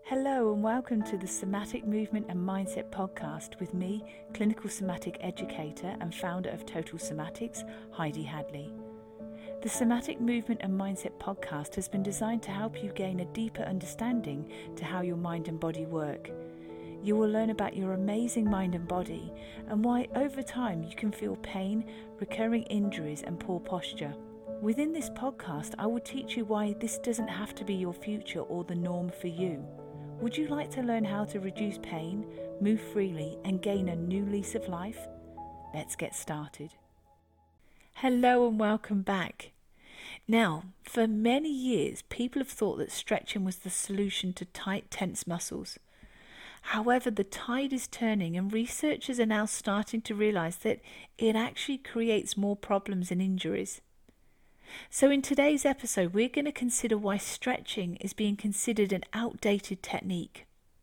Hello and welcome to the Somatic Movement and Mindset podcast with me, clinical somatic educator and founder of Total Somatics, Heidi Hadley. The Somatic Movement and Mindset podcast has been designed to help you gain a deeper understanding to how your mind and body work. You will learn about your amazing mind and body and why over time you can feel pain, recurring injuries and poor posture. Within this podcast, I will teach you why this doesn't have to be your future or the norm for you. Would you like to learn how to reduce pain, move freely, and gain a new lease of life? Let's get started. Hello and welcome back. Now, for many years, people have thought that stretching was the solution to tight, tense muscles. However, the tide is turning and researchers are now starting to realize that it actually creates more problems and injuries. So in today's episode, we're going to consider why stretching is being considered an outdated technique.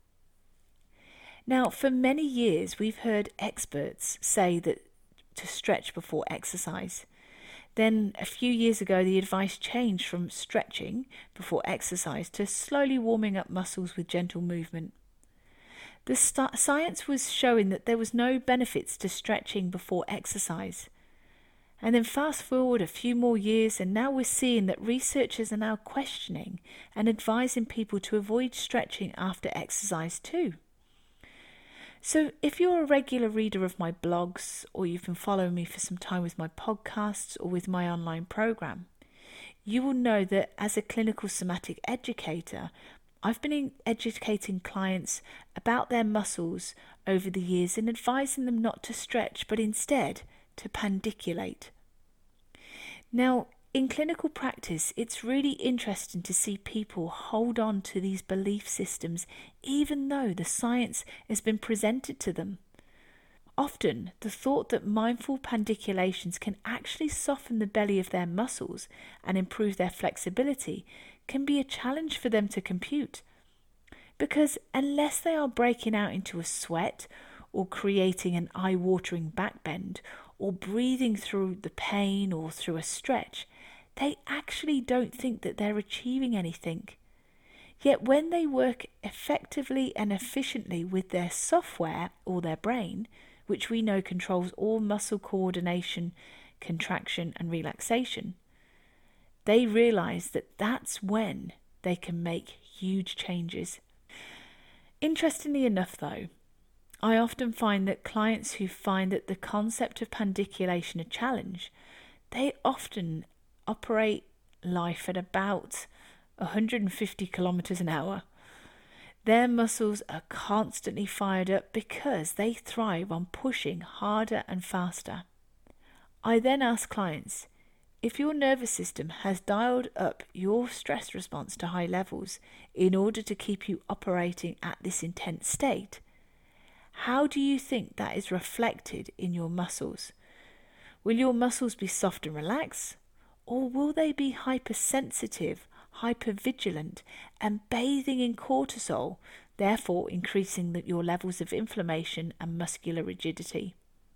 Now, for many years, we've heard experts say that to stretch before exercise. Then a few years ago, the advice changed from stretching before exercise to slowly warming up muscles with gentle movement. The science was showing that there was no benefits to stretching before exercise. And then fast forward a few more years and now we're seeing that researchers are now questioning and advising people to avoid stretching after exercise too. So if you're a regular reader of my blogs or you've been following me for some time with my podcasts or with my online program, you will know that as a clinical somatic educator, I've been educating clients about their muscles over the years and advising them not to stretch but instead to pandiculate. Now, in clinical practice, it's really interesting to see people hold on to these belief systems even though the science has been presented to them. Often, the thought that mindful pandiculations can actually soften the belly of their muscles and improve their flexibility can be a challenge for them to compute. Because unless they are breaking out into a sweat or creating an eye-watering backbend or breathing through the pain or through a stretch, they actually don't think that they're achieving anything. Yet when they work effectively and efficiently with their software or their brain, which we know controls all muscle coordination, contraction and relaxation, they realize that that's when they can make huge changes. Interestingly enough though, I often find that clients who find that the concept of pandiculation a challenge, they often operate life at about 150 kilometers an hour. Their muscles are constantly fired up because they thrive on pushing harder and faster. I then ask clients, if your nervous system has dialed up your stress response to high levels in order to keep you operating at this intense state, how do you think that is reflected in your muscles? Will your muscles be soft and relaxed? Or will they be hypersensitive, hypervigilant, and bathing in cortisol, therefore increasing your levels of inflammation and muscular rigidity?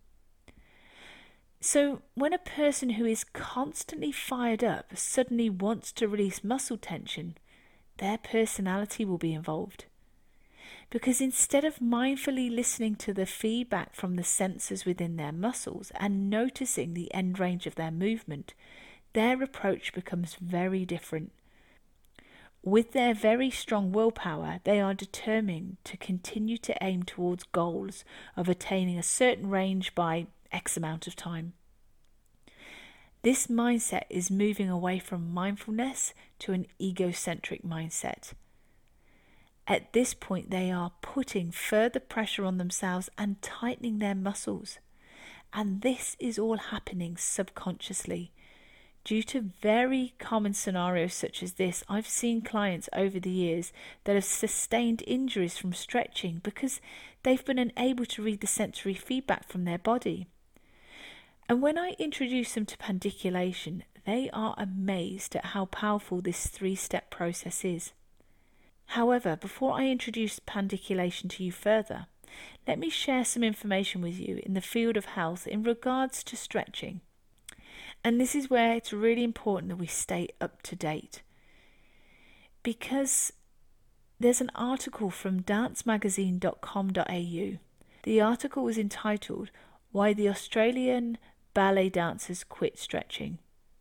So when a person who is constantly fired up suddenly wants to release muscle tension, their personality will be involved. Because instead of mindfully listening to the feedback from the sensors within their muscles and noticing the end range of their movement, their approach becomes very different. With their very strong willpower, they are determined to continue to aim towards goals of attaining a certain range by X amount of time. This mindset is moving away from mindfulness to an egocentric mindset. At this point, they are putting further pressure on themselves and tightening their muscles. And this is all happening subconsciously. Due to very common scenarios such as this, I've seen clients over the years that have sustained injuries from stretching because they've been unable to read the sensory feedback from their body. And when I introduce them to pandiculation, they are amazed at how powerful this 3-step process is. However, before I introduce pandiculation to you further, let me share some information with you in the field of health in regards to stretching. And this is where it's really important that we stay up to date. Because There's an article from dancemagazine.com.au. The article was entitled "Why the Australian Ballet Dancers Quit Stretching."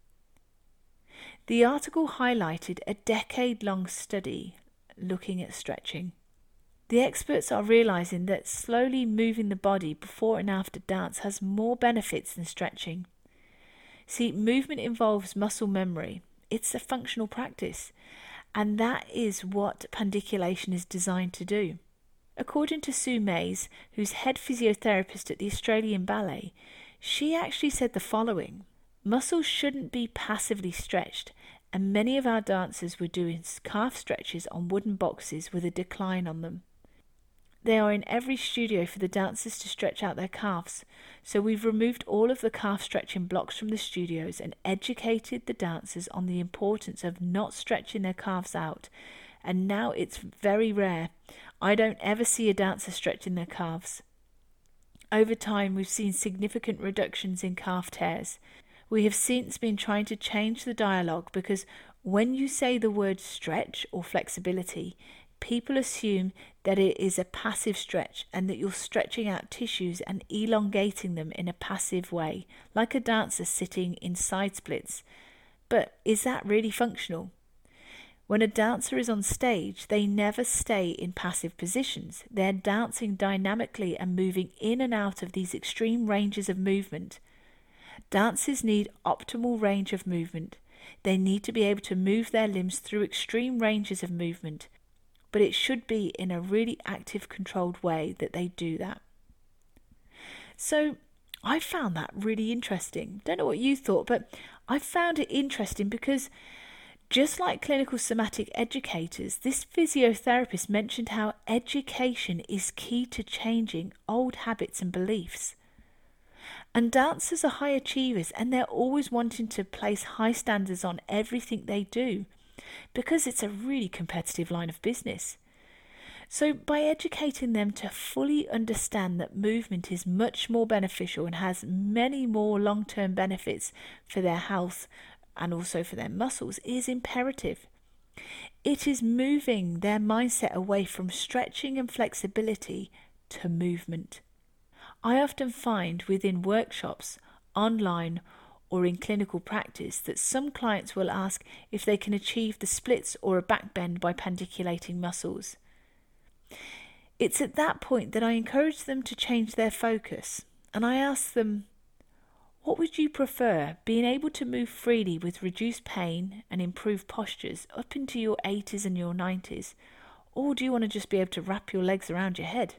The article highlighted a decade-long study looking at stretching. The experts are realizing that slowly moving the body before and after dance has more benefits than stretching. See, movement involves muscle memory. It's a functional practice, and that is what pandiculation is designed to do. According to Sue Mays, who's head physiotherapist at the Australian Ballet, she actually said the following: muscles shouldn't be passively stretched, and many of our dancers were doing calf stretches on wooden boxes with a decline on them. They are in every studio for the dancers to stretch out their calves, so we've removed all of the calf stretching blocks from the studios and educated the dancers on the importance of not stretching their calves out, and now it's very rare. I don't ever see a dancer stretching their calves. Over time, we've seen significant reductions in calf tears. We have since been trying to change the dialogue because when you say the word stretch or flexibility, people assume that it is a passive stretch and that you're stretching out tissues and elongating them in a passive way, like a dancer sitting in side splits. But is that really functional? When a dancer is on stage, they never stay in passive positions. They're dancing dynamically and moving in and out of these extreme ranges of movement. Dancers need optimal range of movement. They need to be able to move their limbs through extreme ranges of movement, but it should be in a really active, controlled way that they do that. So I found that really interesting. Don't know what you thought, but I found it interesting because just like clinical somatic educators, this physiotherapist mentioned how education is key to changing old habits and beliefs. And dancers are high achievers, and they're always wanting to place high standards on everything they do, because it's a really competitive line of business. So by educating them to fully understand that movement is much more beneficial and has many more long-term benefits for their health and also for their muscles is imperative. It is moving their mindset away from stretching and flexibility to movement. I often find within workshops, online, or in clinical practice that some clients will ask if they can achieve the splits or a back bend by pandiculating muscles. It's at that point that I encourage them to change their focus, and I ask them, what would you prefer, being able to move freely with reduced pain and improved postures up into your 80s and your 90s, or do you want to just be able to wrap your legs around your head?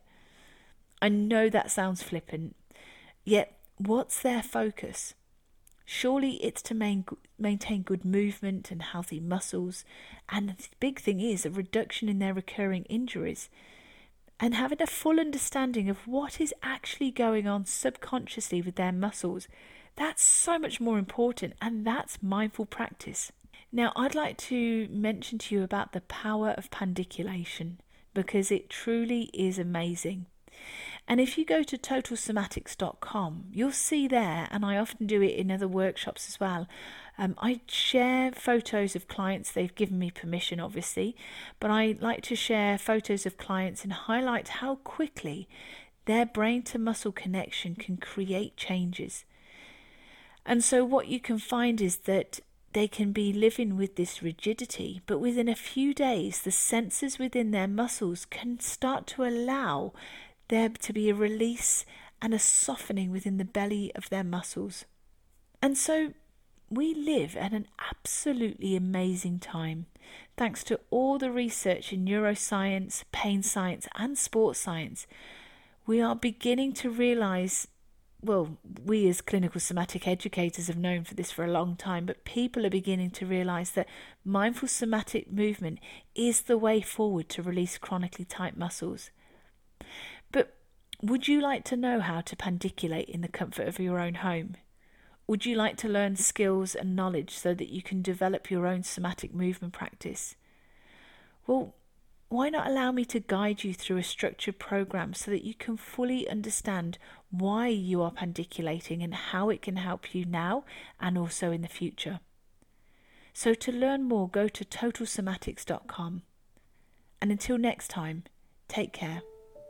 I know that sounds flippant, yet what's their focus? Surely it's to maintain good movement and healthy muscles, and the big thing is a reduction in their recurring injuries, and having a full understanding of what is actually going on subconsciously with their muscles. That's so much more important, and that's mindful practice. Now, I'd like to mention to you about the power of pandiculation, because it truly is amazing. And if you go to totalsomatics.com, you'll see there, and I often do it in other workshops as well, I share photos of clients. They've given me permission, obviously, but I like to share photos of clients and highlight how quickly their brain to muscle connection can create changes. And so what you can find is that they can be living with this rigidity, but within a few days, the sensors within their muscles can start to allow there to be a release and a softening within the belly of their muscles. And so we live at an absolutely amazing time, thanks to all the research in neuroscience, pain science, and sports science. We are beginning to realize, well, we as clinical somatic educators have known for this for a long time, but people are beginning to realize that mindful somatic movement is the way forward to release chronically tight muscles. But would you like to know how to pandiculate in the comfort of your own home? Would you like to learn skills and knowledge so that you can develop your own somatic movement practice? Well, why not allow me to guide you through a structured program so that you can fully understand why you are pandiculating and how it can help you now and also in the future. So to learn more, go to totalsomatics.com. And until next time, take care.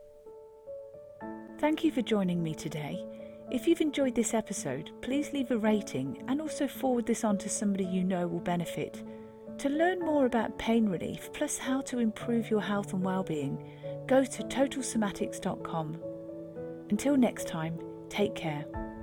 Thank you for joining me today. If you've enjoyed this episode, please leave a rating and also forward this on to somebody you know will benefit. To learn more about pain relief, plus how to improve your health and well-being, go to totalsomatics.com. Until next time, take care.